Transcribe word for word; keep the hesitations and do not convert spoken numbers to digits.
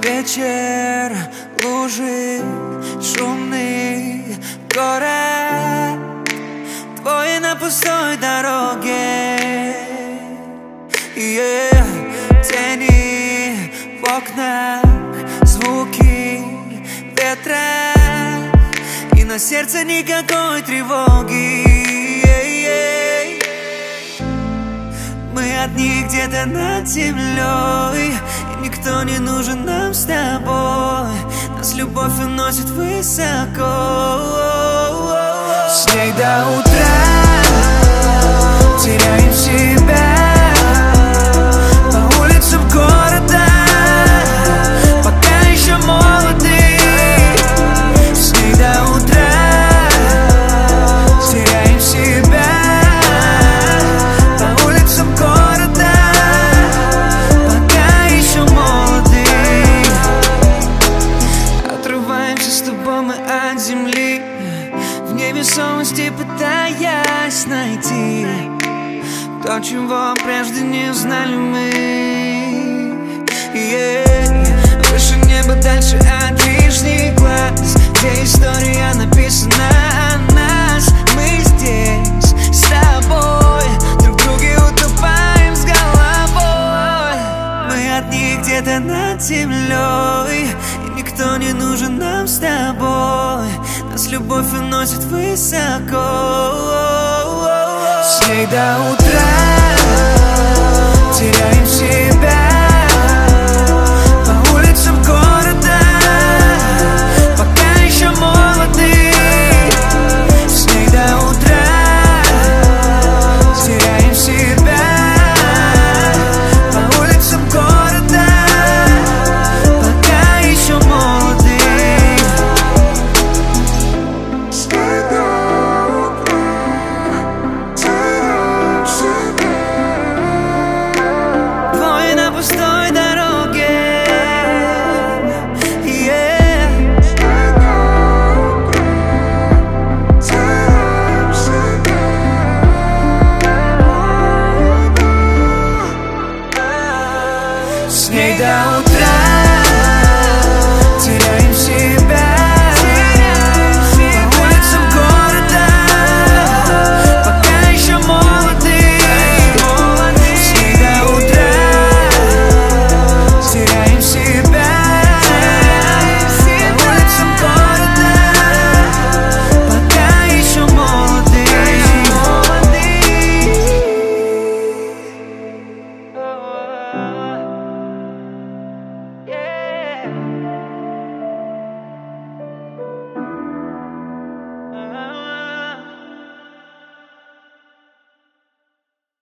вечер, лужи, шумный город, твой на пустой дороге, yeah. Тени в окнах, звуки ветра, и на сердце никакой тревоги, yeah, yeah. Мы одни где-то над землей, и никто не нужен нам с тобой. Нас любовь уносит высоко, с ней до утра теряем себя по улицам города, пока еще молоды. С ней до утра теряем себя по улицам города, пока еще молоды. Отрываемся с тобой мы от земли, в невесомости пытаясь найти то, чего прежде не знали мы, yeah. Выше неба, дальше от лишних глаз, где история написана о нас. Мы здесь с тобой, друг в друге утопаем с головой. Мы одни где-то над землей, и никто не нужен нам с тобой. Нас любовь уносит высоко, с ней до утра теряем себя по улицам города, пока еще молоды. С ней до утра теряем себя по улицам города, пока еще молоды. Пустой дороге, yeah. С ней до утра